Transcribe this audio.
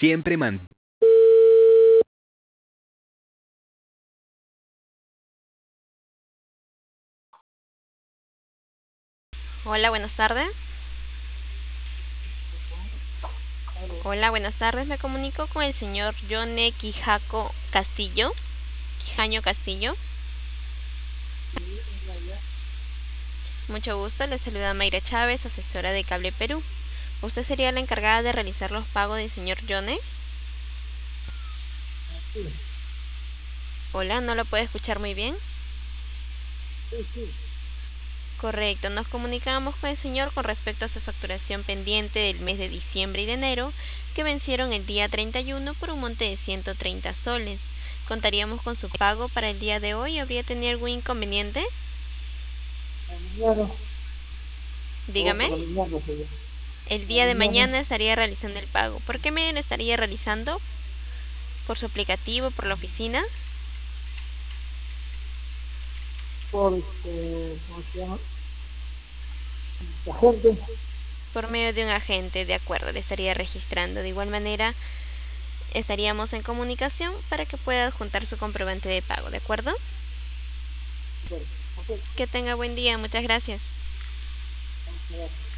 Siempre man. Hola, buenas tardes. Hola, buenas tardes. Me comunico con el señor Yone Quijaco Castillo. Quijaño Castillo. Mucho gusto. Le saluda Mayra Chávez, asesora de Cable Perú. ¿Usted sería la encargada de realizar los pagos del señor Yone? Hola, ¿no lo puede escuchar muy bien? Correcto, nos comunicamos con el señor con respecto a su facturación pendiente del mes de diciembre y de enero, que vencieron el día 31 por un monte de 130 soles. ¿Contaríamos con su pago para el día de hoy? ¿Habría tenido algún inconveniente? Mañana, todo Dígame. para mañana sería. El Para día de mañana, mañana estaría realizando el pago. ¿Por qué medio lo estaría realizando? ¿Por su aplicativo, por la oficina? por, ¿cómo se llama? La gente, Por medio de un agente, de acuerdo, le estaría registrando. De igual manera, estaríamos en comunicación para que pueda adjuntar su comprobante de pago, ¿de acuerdo? bueno, ok, Que tenga buen día, muchas gracias. vamos a ver.